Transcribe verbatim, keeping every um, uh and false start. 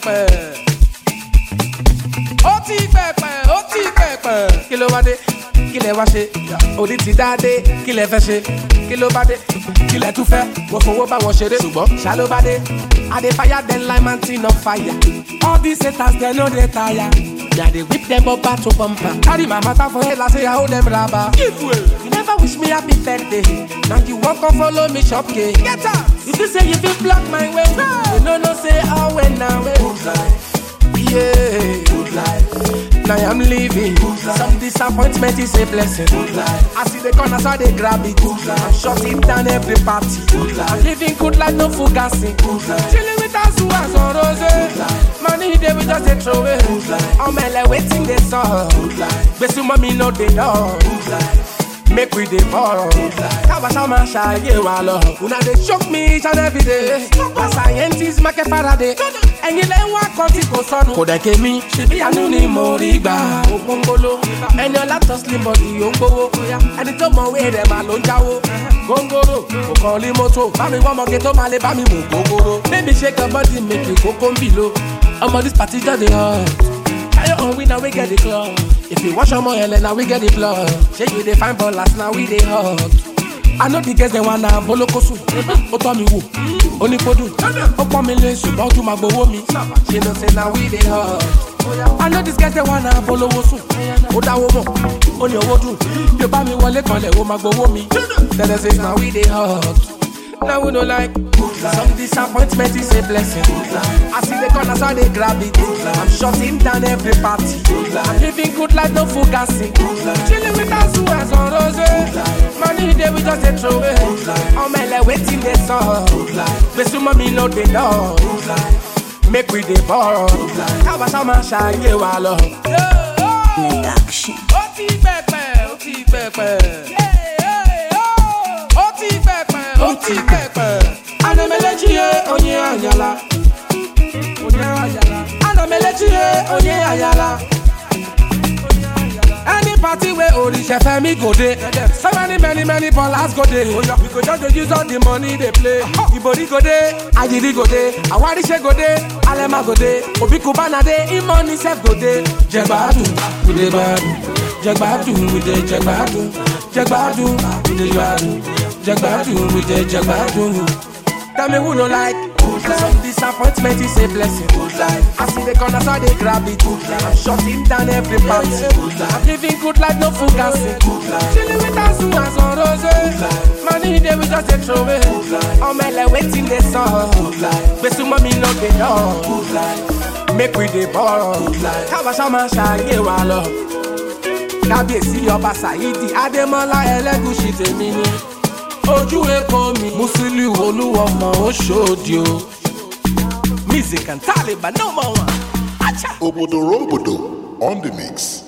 pẹ̀pẹ̀. Ó ti pẹ̀pẹ̀, ó ti pẹ̀pẹ̀. Kí ló wá dé? Kí lẹ wá ṣe? Òdì ti dá dé. Kí lẹ fẹ́ ṣe? Kí ló bá dé? Kí lẹ tún fẹ́? Mo fowó bá wọn ṣeré. Ṣùgbọ́n ṣá ló bá dé. I dey fire them like mountain on fire. All these haters they no dey tire. Yeah, they whip them up back to bumper. Carry my matter for head, I say I hold them rubber. Give way. You never wish me happy birthday. Now you walk and follow me shop cake. Get up. If you say you feel block my way, hey. You no no say how when now. Good life. Yeah. Good life. Now I'm living. Some disappointment is a blessing. Good life. I see the corners how they grab it. Good life. I'm shutting down every party. Good life. I'm living good life, no fugassing. Good life. Chilling with us who are on rose. Good life. Money they will just throw away. Good life. I'm like waiting they saw. Good life. But some mommy know they know. Good life. Make we dey borrow. Kawasama shaye walo. Una dey shock me each and every day. My scientists make a Faraday. Ẹ̀yin lẹ ń wá kan tí kò sọnù. Kò dẹ̀ ké mi. Ṣebí àánú ni mo rí gbà. Ògbóngbóló. Ẹni ọlá tó slim body ó ń gbówó. Ẹni tó mọ̀ wé rẹ̀ máa ló ń jáwó. Góńgóró. Kò kàn lé mọ́tò. Bá mi wọ́n mọ̀gé tó máa lè bá mi mú góńgóró. Baby shake your body make you kókó ń bì ló. Ọmọ this party just dey hot. Carry on we now we get the club. If you watch your more now we get the blood. Shey you dey fine but last now we dey hot. I know the girls they wanna bolokosu. O tọ́ mi wò, ó ní kó dùn. Ó pọ́n mi lé ṣùgbọ́n ojú máa gbowó mi. She know say now we dey hot. I know these girls they wanna bolowosu. Ó dáwó mọ̀, ó ní owó dùn. Bí o bá mi wọlé kanlẹ̀, ó máa gbowó mi. Then they say now we dey hot. Now we don't like some disappointment is a blessing. I see the corners how they grab it. I'm shutting down every party. I'm living good life, no fugassing. Chilling with us who has on rose. Money they we just a throw away. I'm like waiting they saw. But some mommy know they know. Make we dey borrow. Kawasama shaye walo. Production. Oti pepe, oti pepe. Oti pepe, oti pepe. Anamelechiye onye ayala. Onye ayala. Anamelechiye onye ayala. Any party where Orisha Femi go dey. So many, many, many ballers go dey. We go just dey use all the money they play. Ibori go dey, Ajiri go dey, Awarise go dey, Alema go dey, Obi Kubana dey, Imoni sef go dey. Jegbadu, we dey badu. Jegbadu, we dey jegbadu. Jegbadu, we dey jegbadu. Jegbadu, we dey jegbadu. Tell me who no like. Some disappointment is a blessing. Good life. I see the corners how they grab it. Good life. I'm shutting down every party. Good life. I'm living good life, no fugassing. Good life. Chilling with us who has on rose. Good life. Money they will just a throw away. Good life. I'm like waiting they saw. Good life. But some mommy know they know. Good life. Make we dey borrow. Good life. Kawasama shaye walo. Kábíyèsí ọba Saidi Adémọ́lá Ẹlẹ́gùṣì tèmi ni. Ojú èkó mi Musiliu Olúwọmọ Òṣòdì o. Music and Taliban no more one. Acha. Obodo Rombodo on the mix.